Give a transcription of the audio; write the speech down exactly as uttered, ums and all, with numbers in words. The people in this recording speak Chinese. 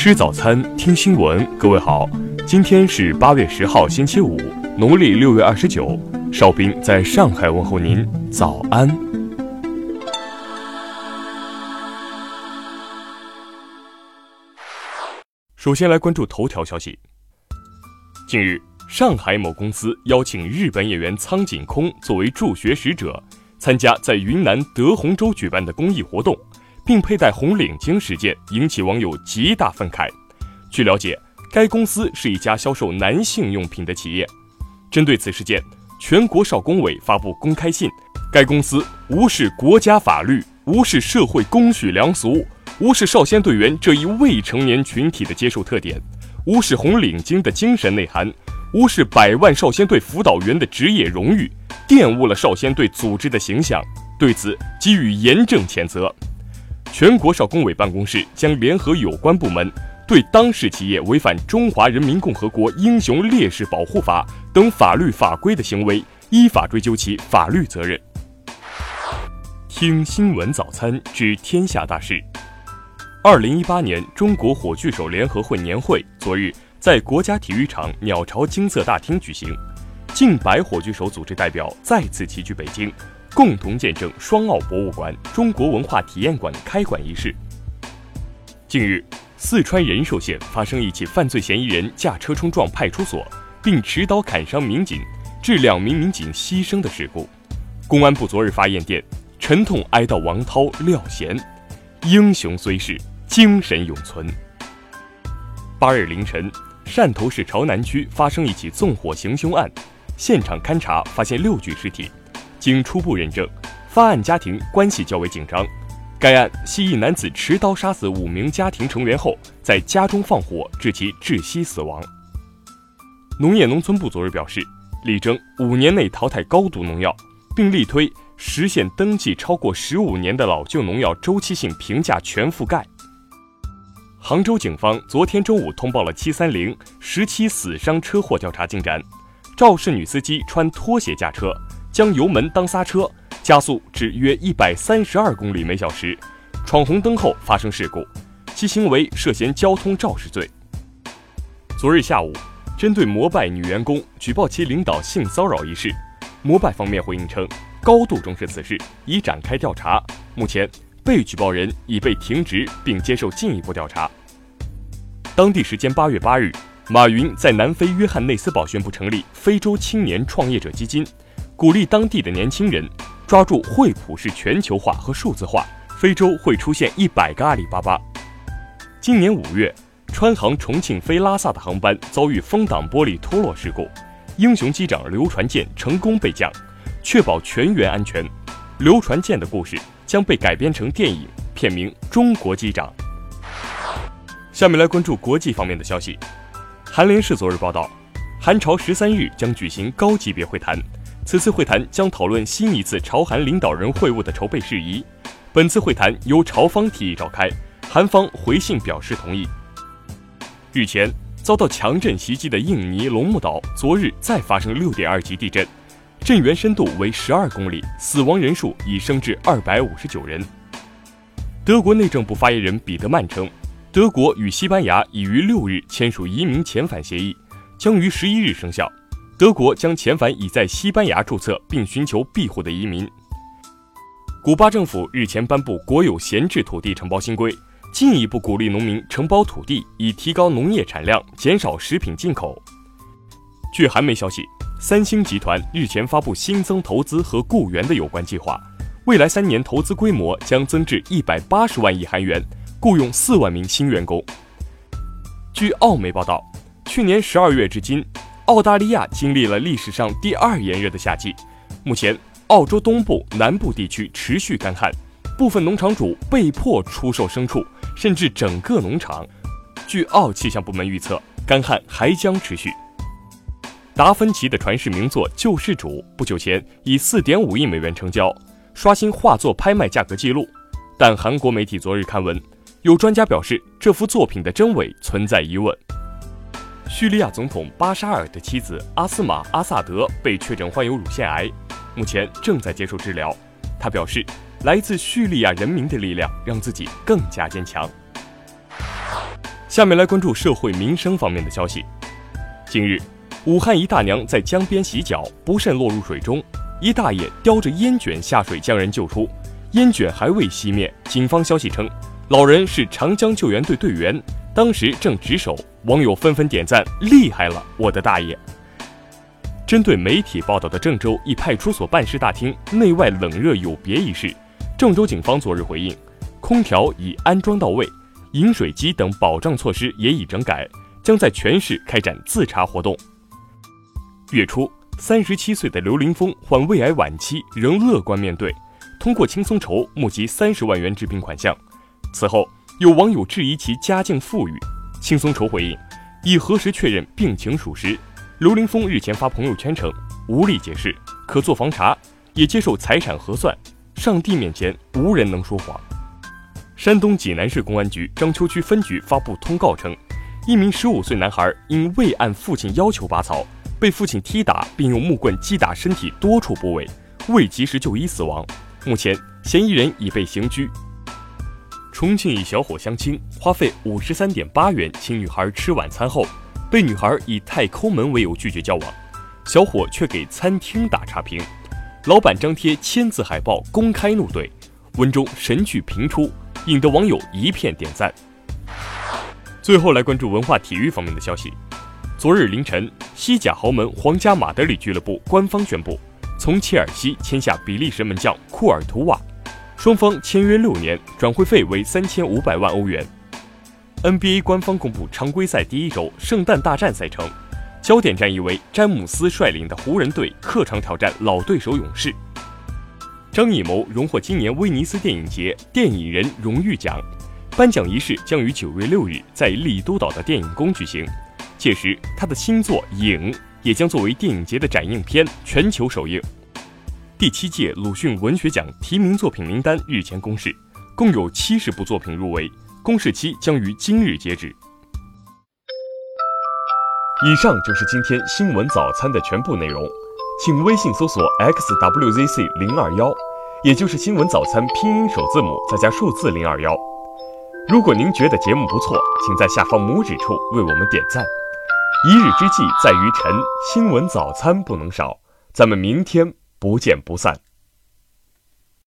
吃早餐，听新闻。各位好，今天是八月十号，星期五，农历六月二十九。邵兵在上海问候您，早安。首先来关注头条消息。近日，上海某公司邀请日本演员苍井空作为助学使者，参加在云南德宏州举办的公益活动，并佩戴红领巾事件引起网友极大愤慨。据了解，该公司是一家销售男性用品的企业。针对此事件，全国少工委发布公开信，该公司无视国家法律，无视社会公序良俗，无视少先队员这一未成年群体的接受特点，无视红领巾的精神内涵，无视百万少先队辅导员的职业荣誉，玷污了少先队组织的形象，对此给予严正谴责。全国少工委办公室将联合有关部门，对当事企业违反《中华人民共和国英雄烈士保护法》等法律法规的行为，依法追究其法律责任。听新闻早餐知天下大事。二零一八年中国火炬手联合会年会昨日在国家体育场鸟巢金色大厅举行，近百火炬手组织代表再次齐聚北京，共同见证双奥博物馆、中国文化体验馆开馆仪式。近日，四川仁寿县发生一起犯罪嫌疑人驾车冲撞派出所，并持刀砍伤民警，致两名民警牺牲的事故。公安部昨日发唁电，沉痛哀悼王涛、廖贤，英雄虽逝，精神永存。八日凌晨，汕头市潮南区发生一起纵火行凶案，现场勘查发现六具尸体，经初步认证，发案家庭关系较为紧张。该案系一男子持刀杀死五名家庭成员后，在家中放火致其窒息死亡。农业农村部昨日表示，力争五年内淘汰高度农药，并力推实现登记超过十五年的老旧农药周期性评价全覆盖。杭州警方昨天中午通报了七三零十七死伤车祸调查进展。肇事女司机穿拖鞋驾车，将油门当刹车，加速至约一百三十二公里每小时，闯红灯后发生事故，其行为涉嫌交通肇事罪。昨日下午，针对摩拜女员工举报其领导性骚扰一事，摩拜方面回应称，高度重视此事，已展开调查，目前被举报人已被停职并接受进一步调查。当地时间八月八日，马云在南非约翰内斯堡宣布成立非洲青年创业者基金，鼓励当地的年轻人抓住惠普式全球化和数字化，非洲会出现一百个阿里巴巴。今年五月，川航重庆飞拉萨的航班遭遇风挡玻璃脱落事故，英雄机长刘传健成功备降，确保全员安全。刘传健的故事将被改编成电影，片名《中国机长》。下面来关注国际方面的消息。韩联社昨日报道，韩朝十三日将举行高级别会谈，此次会谈将讨论新一次朝韩领导人会晤的筹备事宜。本次会谈由朝方提议召开，韩方回信表示同意。日前遭到强震袭击的印尼龙目岛昨日再发生 六点二 级地震，震源深度为十二公里，死亡人数已升至二百五十九人。德国内政部发言人彼得曼称，德国与西班牙已于六日签署移民遣返协议，将于十一日生效。德国将遣返已在西班牙注册并寻求庇护的移民。古巴政府日前颁布国有闲置土地承包新规，进一步鼓励农民承包土地，以提高农业产量，减少食品进口。据韩媒消息，三星集团日前发布新增投资和雇员的有关计划，未来三年投资规模将增至一百八十万亿韩元，雇佣四万名新员工。据澳媒报道，去年十二月至今，澳大利亚经历了历史上第二炎热的夏季。目前，澳洲东部、南部地区持续干旱，部分农场主被迫出售牲畜，甚至整个农场。据澳气象部门预测，干旱还将持续。达芬奇的传世名作《救世主》不久前以 四点五亿美元成交，刷新画作拍卖价格纪录。但韩国媒体昨日刊文，有专家表示这幅作品的真伪存在疑问。叙利亚总统巴沙尔的妻子阿斯玛·阿萨德被确诊患有乳腺癌，目前正在接受治疗。他表示，来自叙利亚人民的力量让自己更加坚强。 下面来关注社会民生方面的消息。近日，武汉一大娘在江边洗脚，不慎落入水中，一大爷叼着烟卷下水将人救出，烟卷还未熄灭。警方消息称，老人是长江救援队队员，当时正值守，网友纷纷点赞：厉害了，我的大爷！针对媒体报道的郑州一派出所办事大厅内外冷热有别一事，郑州警方昨日回应，空调已安装到位，饮水机等保障措施也已整改，将在全市开展自查活动。月初，三十七岁的刘凌峰患胃癌晚期，仍乐观面对，通过轻松筹募集三十万元治病款项。此后，有网友质疑其家境富裕，轻松筹回应，已核实确认病情属实。刘凌峰日前发朋友圈称，无力解释，可做房查，也接受财产核算，上帝面前无人能说谎。山东济南市公安局章丘区分局发布通告称，一名十五岁男孩因未按父亲要求拔草，被父亲踢打，并用木棍击打身体多处部位，未及时就医死亡。目前，嫌疑人已被刑拘。重庆一小伙相亲，花费五十三点八元请女孩吃晚餐后，被女孩以太抠门为由拒绝交往，小伙却给餐厅打差评，老板张贴签字海报公开怒怼，文中神句频出，引得网友一片点赞。最后来关注文化体育方面的消息。昨日凌晨，西甲豪门皇家马德里俱乐部官方宣布，从切尔西签下比利时门将库尔图瓦，双方签约六年，转会费为三千五百万欧元。N B A 官方公布常规赛第一周圣诞大战赛程，焦点战役为詹姆斯率领的湖人队客场挑战老对手勇士。张艺谋荣获今年威尼斯电影节电影人荣誉奖，颁奖仪式将于九月六日在丽都岛的电影宫举行，届时他的新作《影》也将作为电影节的展映片全球首映。第七届鲁迅文学奖提名作品名单日前公示，共有七十部作品入围，公示期将于今日截止。以上就是今天新闻早餐的全部内容，请微信搜索 X W Z C 零二一，也就是新闻早餐拼音首字母再加数字零二一。如果您觉得节目不错，请在下方拇指处为我们点赞。一日之计在于晨，新闻早餐不能少，咱们明天不见不散。